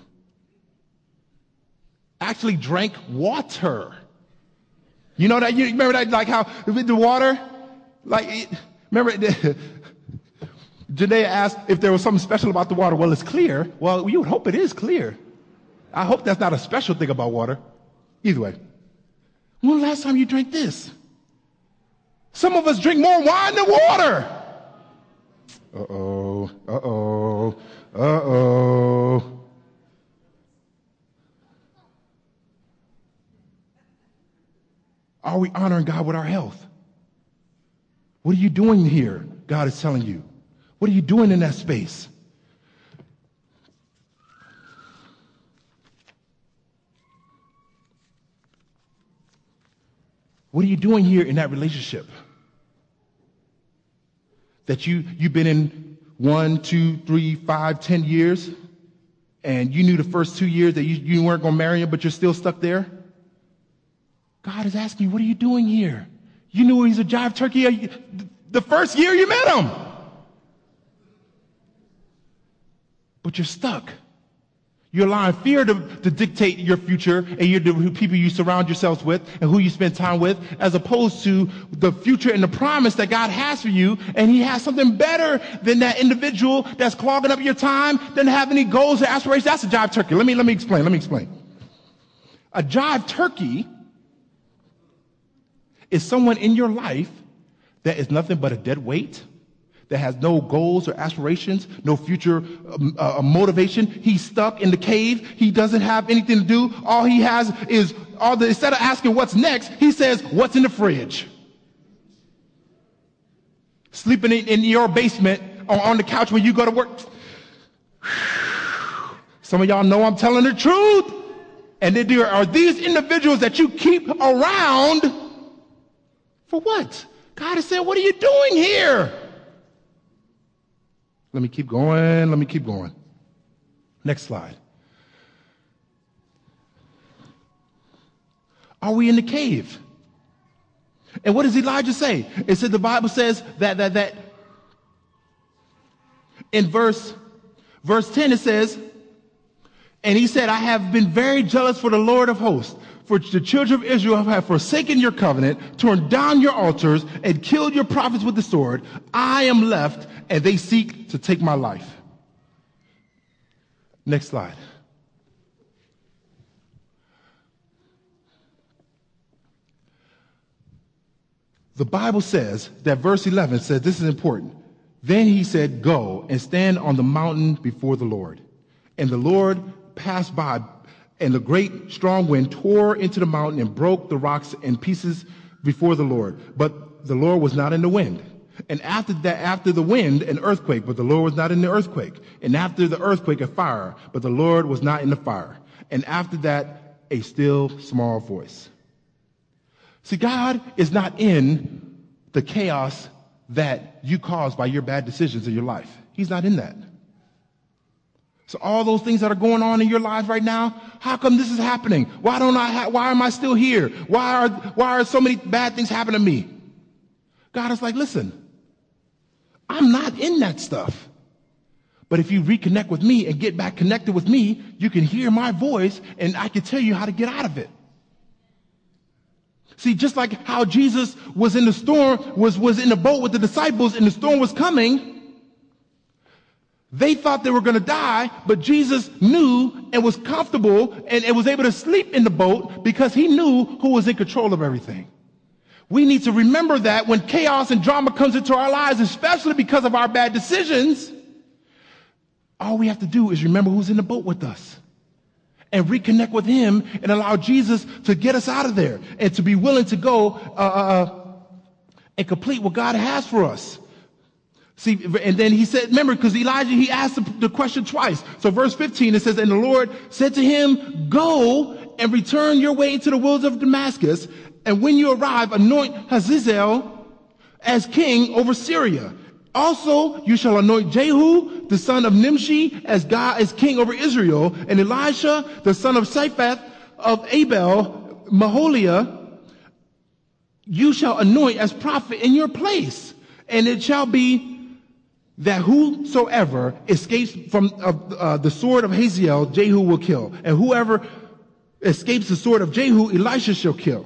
Actually drank water. You know that? You remember that? Like how with the water? Like, it, remember it, Janae asked if there was something special about the water. Well, it's clear. Well, you would hope it is clear. I hope that's not a special thing about water. Either way. When was the last time you drank this? Some of us drink more wine than water. Uh-oh. Uh-oh. Uh-oh. Are we honoring God with our health? What are you doing here? God is telling you. What are you doing in that space? What are you doing here in that relationship? That you, you've been in one, two, three, five, ten years, and you knew the first two years that you, you weren't going to marry him, but you're still stuck there? God is asking you, what are you doing here? You knew he's a jive turkey the first year you met him. But you're stuck. You're allowing fear to, to dictate your future and your, the people you surround yourselves with and who you spend time with, as opposed to the future and the promise that God has for you. And He has something better than that individual that's clogging up your time, doesn't have any goals or aspirations. That's a jive turkey. Let me, let me explain. Let me explain. A jive turkey is someone in your life that is nothing but a dead weight, that has no goals or aspirations, no future um, uh, motivation. He's stuck in the cave. He doesn't have anything to do. All he has is, all the, instead of asking what's next, he says, what's in the fridge? Sleeping in, in your basement or on the couch when you go to work. Some of y'all know I'm telling the truth. And there are these individuals that you keep around for what? God has said, what are you doing here? Let me keep going. Let me keep going. Next slide. Are we in the cave? And what does Elijah say? It said the Bible says that that that in verse verse ten it says, and he said, I have been very jealous for the Lord of hosts, for the children of Israel have forsaken your covenant, torn down your altars, and killed your prophets with the sword. I am left, and they seek to take my life. Next slide. The Bible says that verse eleven says, this is important. Then he said, go and stand on the mountain before the Lord. And the Lord passed by, and the great strong wind tore into the mountain and broke the rocks in pieces before the Lord. But the Lord was not in the wind. And after that, after the wind, an earthquake, but the Lord was not in the earthquake. And after the earthquake, a fire, but the Lord was not in the fire. And after that, a still small voice. See, God is not in the chaos that you caused by your bad decisions in your life. He's not in that. So all those things that are going on in your life right now, how come this is happening? Why don't I ha- why am I still here? Why are, why are so many bad things happening to me? God is like, listen, I'm not in that stuff. But if you reconnect with me and get back connected with me, you can hear my voice and I can tell you how to get out of it. See, just like how Jesus was in the storm, was, was in the boat with the disciples and the storm was coming, they thought they were going to die, but Jesus knew and was comfortable and, and was able to sleep in the boat because he knew who was in control of everything. We need to remember that when chaos and drama comes into our lives, especially because of our bad decisions, all we have to do is remember who's in the boat with us and reconnect with him and allow Jesus to get us out of there and to be willing to go uh, uh, and complete what God has for us. See, and then he said, remember, because Elijah, he asked the, the question twice. So verse fifteen, it says, and the Lord said to him, go and return your way into the wilderness of Damascus. And when you arrive, anoint Hazael as king over Syria. Also, you shall anoint Jehu, the son of Nimshi, as God, as king over Israel. And Elisha, the son of Shaphat of Abel, Maholiah, you shall anoint as prophet in your place. And it shall be that whosoever escapes from uh, uh, the sword of Hazael, Jehu will kill. And whoever escapes the sword of Jehu, Elisha shall kill.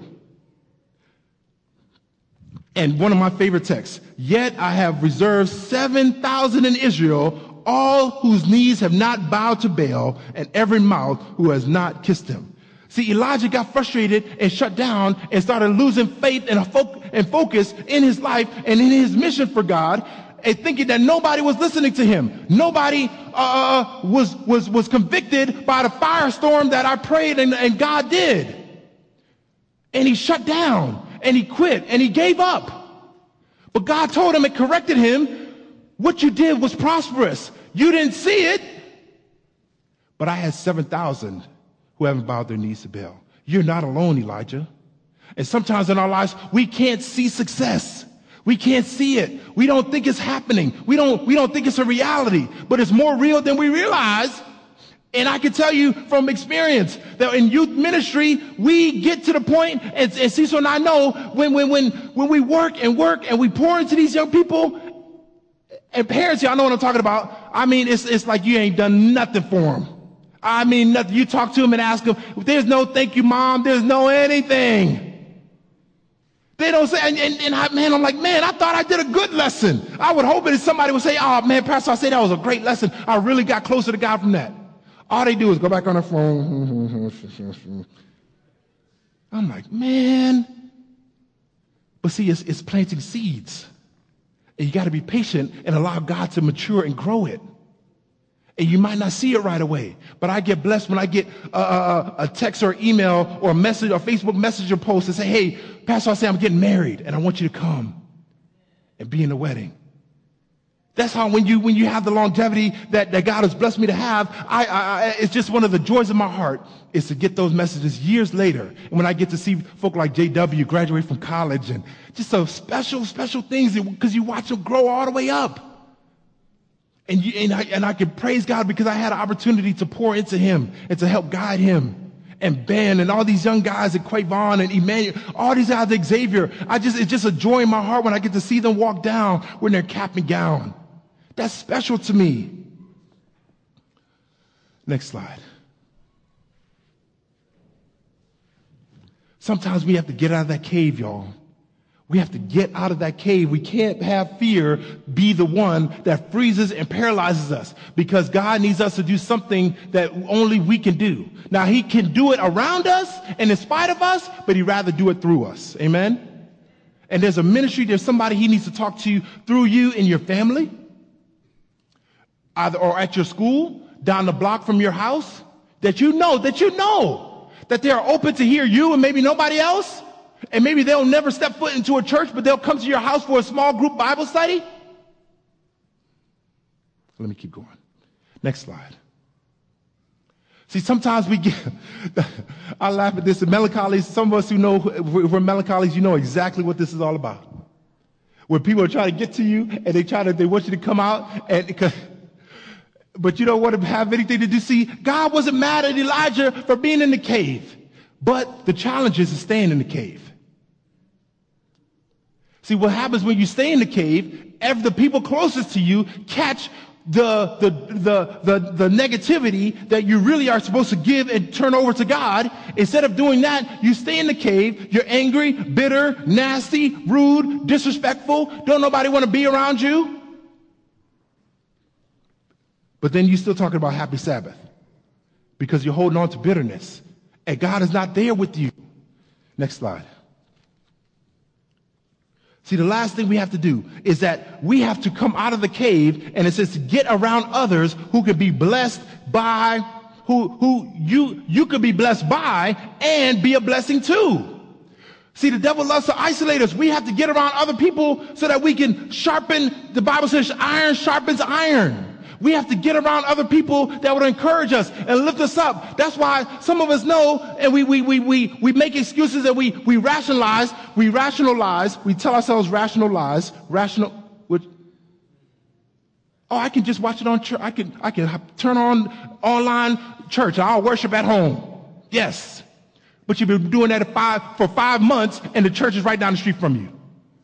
And one of my favorite texts, yet I have reserved seven thousand in Israel, all whose knees have not bowed to Baal, and every mouth who has not kissed him. See, Elijah got frustrated and shut down and started losing faith and, fo- and focus in his life and in his mission for God, and thinking that nobody was listening to him. Nobody uh, was, was, was convicted by the firestorm that I prayed and, and God did. And he shut down and he quit and he gave up. But God told him and corrected him, what you did was prosperous. You didn't see it, but I had seven thousand who haven't bowed their knees to Baal. You're not alone, Elijah. And sometimes in our lives, we can't see success. We can't see it. We don't think it's happening. We don't, we don't think it's a reality, but it's more real than we realize. And I can tell you from experience that in youth ministry, we get to the point, and, and Cecil and I know, when, when, when, when we work and work and we pour into these young people, and parents, y'all know what I'm talking about. I mean, it's, it's like you ain't done nothing for them. I mean, nothing. You talk to them and ask them, there's no thank you, mom. There's no anything. They don't say, and, and, and I, man, I'm like, man, I thought I did a good lesson. I would hope that somebody would say, oh, man, Pastor, I say that was a great lesson. I really got closer to God from that. All they do is go back on their phone. I'm like, man. But see, it's, it's planting seeds. And you got to be patient and allow God to mature and grow it. And you might not see it right away, but I get blessed when I get a, a, a text or email or a message or Facebook Messenger post and say, hey, Pastor, I say I'm getting married and I want you to come and be in the wedding. That's how when you when you have the longevity that, that God has blessed me to have, I, I, it's just one of the joys of my heart is to get those messages years later. And when I get to see folk like J W graduate from college and just so special, special things because you watch them grow all the way up. And, you, and, I, and I can praise God because I had an opportunity to pour into him and to help guide him. And Ben and all these young guys at Quavon and Emmanuel, all these guys at Xavier. I just, it's just a joy in my heart when I get to see them walk down wearing their cap and gown. That's special to me. Next slide. Sometimes we have to get out of that cave, y'all. We have to get out of that cave. We can't have fear be the one that freezes and paralyzes us because God needs us to do something that only we can do. Now, he can do it around us and in spite of us, but he'd rather do it through us. Amen? And there's a ministry, there's somebody he needs to talk to through you in your family, either or at your school, down the block from your house, that you know, that you know, that they are open to hear you and maybe nobody else. And maybe they'll never step foot into a church, but they'll come to your house for a small group Bible study. Let me keep going. Next slide. See, sometimes we get, I laugh at this. The melancholies, some of us who know we're melancholies, you know exactly what this is all about. Where people are trying to get to you and they try to, they want you to come out and, but you don't want to have anything to do. See, God wasn't mad at Elijah for being in the cave, but the challenge is staying in the cave. See, what happens when you stay in the cave, if the people closest to you catch the, the, the, the, the negativity that you really are supposed to give and turn over to God, instead of doing that, you stay in the cave, you're angry, bitter, nasty, rude, disrespectful, don't nobody want to be around you. But then you're still talking about happy Sabbath because you're holding on to bitterness and God is not there with you. Next slide. See, the last thing we have to do is that we have to come out of the cave, and it says to get around others who could be blessed by, who, who you, you could be blessed by and be a blessing too. See, the devil loves to isolate us. We have to get around other people so that we can sharpen, the Bible says iron sharpens iron. We have to get around other people that would encourage us and lift us up. That's why some of us know and we, we, we, we, we make excuses and we, we rationalize, we rationalize, we tell ourselves rational lies, rational, which, oh, I can just watch it on church. I can, I can turn on online church and I'll worship at home. Yes. But you've been doing that at five, for five months and the church is right down the street from you.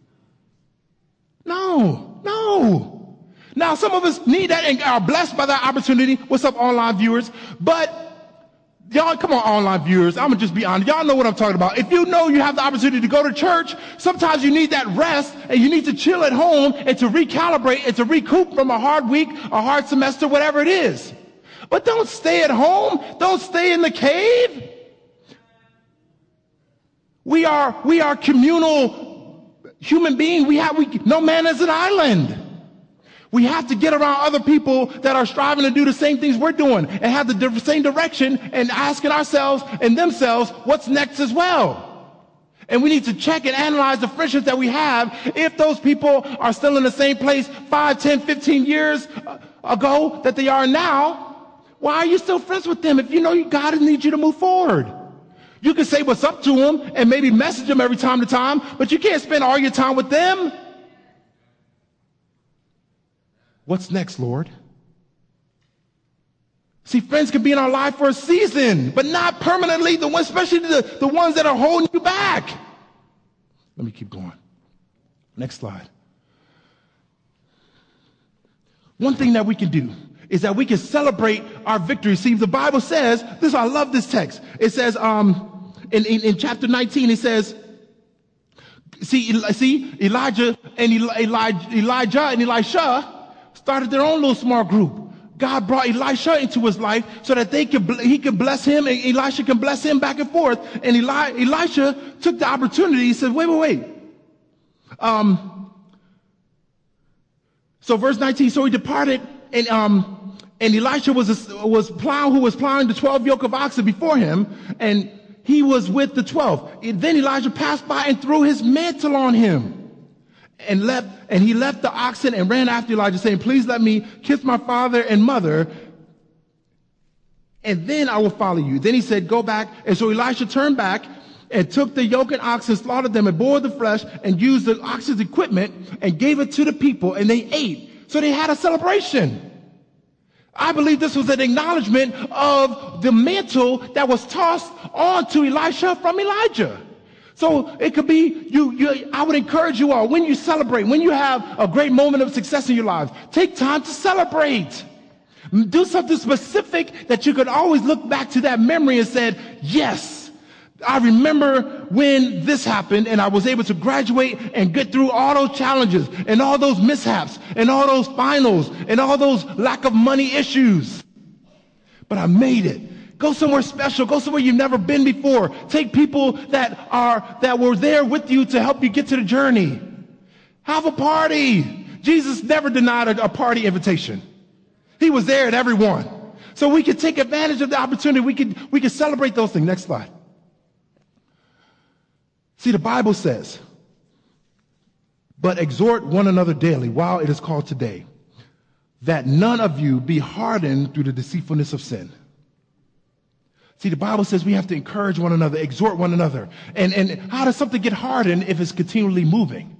No, no. Now, some of us need that and are blessed by that opportunity. What's up, online viewers? But y'all, come on, online viewers. I'm going to just be honest. Y'all know what I'm talking about. If you know you have the opportunity to go to church, sometimes you need that rest and you need to chill at home and to recalibrate and to recoup from a hard week, a hard semester, whatever it is. But don't stay at home. Don't stay in the cave. We are, we are communal human beings. We have, we, no man is an island. We have to get around other people that are striving to do the same things we're doing and have the same direction and asking ourselves and themselves what's next as well. And we need to check and analyze the friendships that we have. If those people are still in the same place five, ten, fifteen years ago that they are now, why are you still friends with them if you know God needs you to move forward? You can say what's up to them and maybe message them every time to time, but you can't spend all your time with them. What's next, Lord? See, friends can be in our life for a season, but not permanently, the ones, especially the, the ones that are holding you back. Let me keep going. Next slide. One thing that we can do is that we can celebrate our victory. See, the Bible says, this, I love this text. It says, um, in, in, in chapter nineteen, it says, see, see, Elijah and Elijah, Elijah and Elisha started their own little small group. God brought Elisha into his life so that they could, he could bless him and Elisha can bless him back and forth. And Eli, Elisha took the opportunity. He said, wait, wait, wait. Um, So verse nineteen, so he departed, and um, and Elisha was was plowing, who was plowing the twelve yoke of oxen before him, and he was with the twelve. Then Elijah passed by and threw his mantle on him, and left, and he left the oxen and ran after Elijah, saying, "Please let me kiss my father and mother, and then I will follow you." Then he said, "Go back." And so Elisha turned back and took the yoke and oxen, slaughtered them, and boiled the flesh, and used the oxen's equipment, and gave it to the people, and they ate. So they had a celebration. I believe this was an acknowledgement of the mantle that was tossed onto Elisha from Elijah. So it could be, you, you, I would encourage you all, when you celebrate, when you have a great moment of success in your lives, take time to celebrate. Do something specific that you could always look back to that memory and said, yes, I remember when this happened and I was able to graduate and get through all those challenges and all those mishaps and all those finals and all those lack of money issues. But I made it. Go somewhere special. Go somewhere you've never been before. Take people that are, that were there with you to help you get to the journey. Have a party. Jesus never denied a, a party invitation. He was there at every one. So we could take advantage of the opportunity. We could, we could celebrate those things. Next slide. See, the Bible says, "But exhort one another daily while it is called today, that none of you be hardened through the deceitfulness of sin." See, the Bible says we have to encourage one another, exhort one another. And, and how does something get hardened if it's continually moving?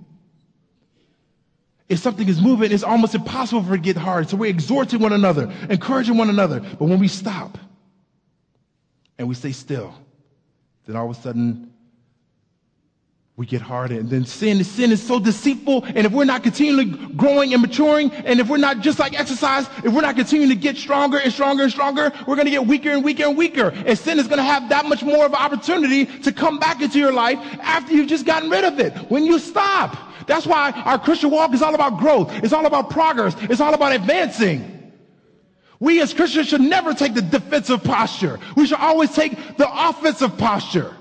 If something is moving, it's almost impossible for it to get hard. So we're exhorting one another, encouraging one another. But when we stop and we stay still, then all of a sudden we get hardened. And then sin, sin is so deceitful. And if we're not continually growing and maturing, and if we're not just like exercise, if we're not continuing to get stronger and stronger and stronger, we're going to get weaker and weaker and weaker. And sin is going to have that much more of an opportunity to come back into your life after you've just gotten rid of it. When you stop. That's why our Christian walk is all about growth. It's all about progress. It's all about advancing. We as Christians should never take the defensive posture. We should always take the offensive posture.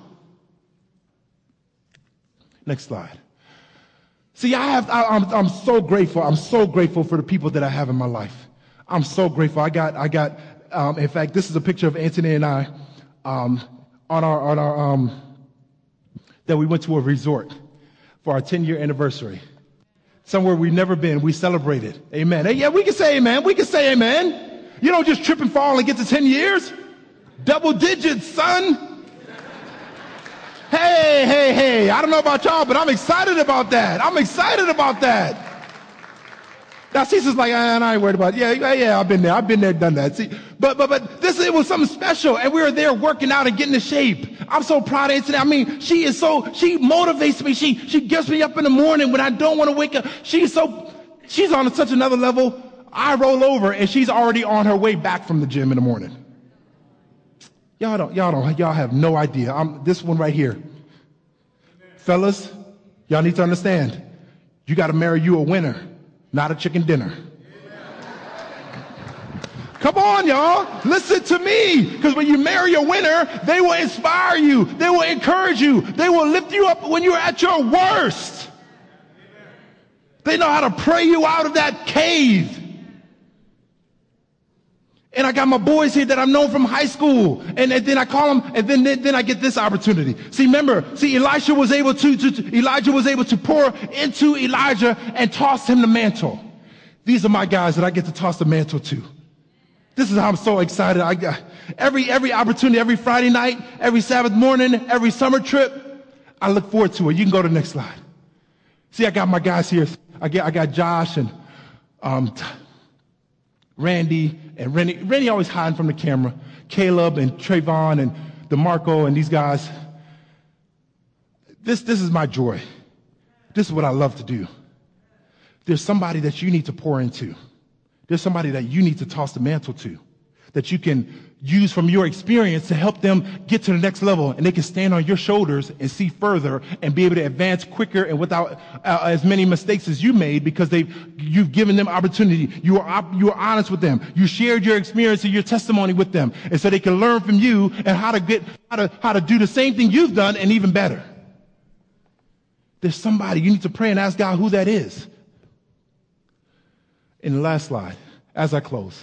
Next slide. See, I have, I, I'm, I'm so grateful. I'm so grateful for the people that I have in my life. I'm so grateful. I got, I got, um, in fact, this is a picture of Anthony and I, um, on our, on our, um, that we went to a resort for our ten year anniversary. Somewhere we've never been. We celebrated. Amen. Hey, yeah, we can say amen. We can say amen. You don't just trip and fall and get to ten years. Double digits, son. Hey, hey, hey, I don't know about y'all, but I'm excited about that. I'm excited about that. Now, Cecil's like, ah, I ain't worried about it. Yeah, yeah, yeah, I've been there. I've been there, done that. See, but, but, but this, it was something special, and we were there working out and getting in shape. I'm so proud of Anthony. I mean, she is so, she motivates me. She, she gets me up in the morning when I don't want to wake up. She's so, she's on such another level. I roll over, and she's already on her way back from the gym in the morning. Y'all don't, y'all don't, y'all have no idea. I'm this one right here. Fellas, y'all need to understand. You got to marry you a winner, not a chicken dinner. Come on, y'all. Listen to me. Because when you marry a winner, they will inspire you. They will encourage you. They will lift you up when you're at your worst. They know how to pray you out of that cave. And I got my boys here that I've known from high school. And, and then I call them, and then, then, then I get this opportunity. See, remember, see, Elisha was able to, to, to, Elijah was able to pour into Elijah and toss him the mantle. These are my guys that I get to toss the mantle to. This is how I'm so excited. I got every, every opportunity, every Friday night, every Sabbath morning, every summer trip, I look forward to it. You can go to the next slide. See, I got my guys here. I get, I got Josh and, um, Randy and Rennie. Rennie always hiding from the camera. Caleb and Trayvon and DeMarco and these guys. This, this is my joy. This is what I love to do. There's somebody that you need to pour into. There's somebody that you need to toss the mantle to, that you can use from your experience to help them get to the next level, and they can stand on your shoulders and see further and be able to advance quicker and without uh, as many mistakes as you made, because they've, you've given them opportunity. You are, you are honest with them. You shared your experience and your testimony with them, and so they can learn from you and how to get, how to, how to do the same thing you've done and even better. There's somebody you need to pray and ask God who that is. In the last slide, as I close,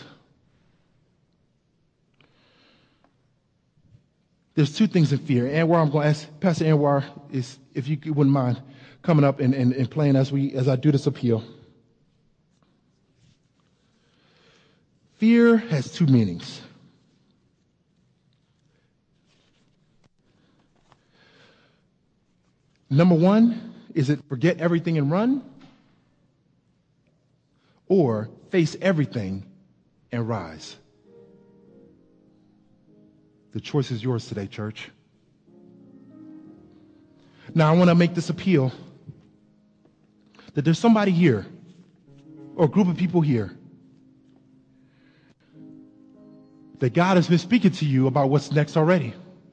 there's two things in fear. Anwar, I'm going to ask Pastor Anwar, is, if you wouldn't mind coming up and, and, and playing as we as I do this appeal. Fear has two meanings. Number one, is it forget everything and run? Or face everything and rise? The choice is yours today, church. Now, I want to make this appeal that there's somebody here or a group of people here that God has been speaking to you about what's next already.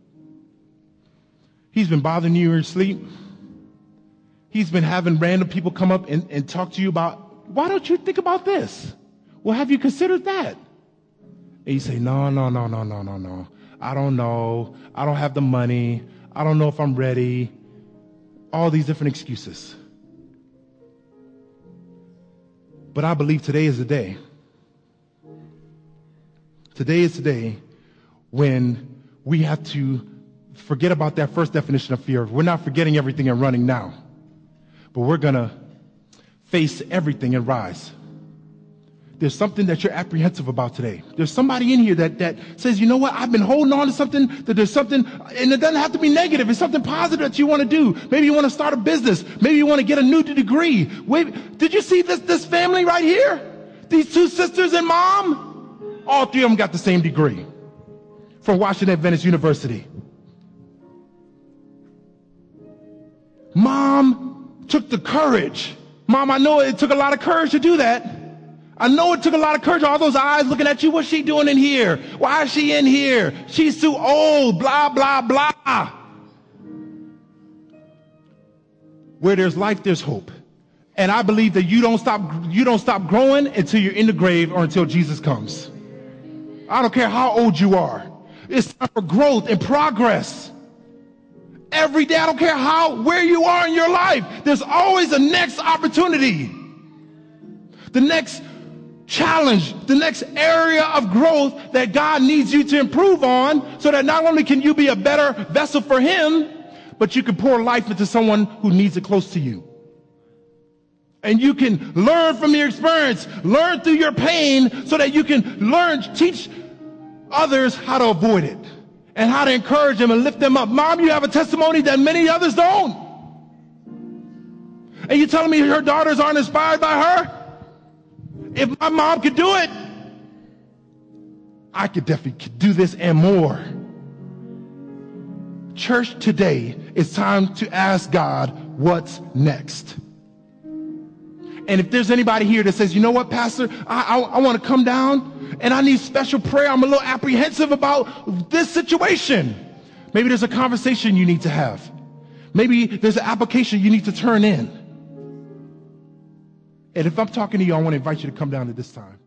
He's been bothering you in your sleep. He's been having random people come up and, and talk to you about, why don't you think about this? Well, have you considered that? And you say, no, no, no, no, no, no, no. I don't know. I don't have the money. I don't know if I'm ready. All these different excuses. But I believe today is the day. Today is the day when we have to forget about that first definition of fear. We're not forgetting everything and running now. But we're going to face everything and rise. There's something that you're apprehensive about today. There's somebody in here that, that says, you know what, I've been holding on to something, that there's something, and it doesn't have to be negative. It's something positive that you want to do. Maybe you want to start a business. Maybe you want to get a new degree. Wait, did you see this, this family right here? These two sisters and mom? All three of them got the same degree from Washington Adventist University. Mom took the courage. Mom, I know it took a lot of courage to do that. I know it took a lot of courage. All those eyes looking at you. What's she doing in here? Why is she in here? She's too old. Blah, blah, blah. Where there's life, there's hope. And I believe that you don't stop, you don't stop growing until you're in the grave or until Jesus comes. I don't care how old you are. It's time for growth and progress. Every day, I don't care how, where you are in your life, there's always a next opportunity. The next challenge, the next area of growth that God needs you to improve on, so that not only can you be a better vessel for Him, but you can pour life into someone who needs it close to you. And you can learn from your experience, learn through your pain, so that you can learn, teach others how to avoid it. And how to encourage them and lift them up. Mom, you have a testimony that many others don't. And you're telling me her daughters aren't inspired by her? If my mom could do it, I could definitely do this and more. Church, today, it's time to ask God, what's next? And if there's anybody here that says, you know what, Pastor, I, I, I want to come down and I need special prayer. I'm a little apprehensive about this situation. Maybe there's a conversation you need to have. Maybe there's an application you need to turn in. And if I'm talking to you, I want to invite you to come down at this time.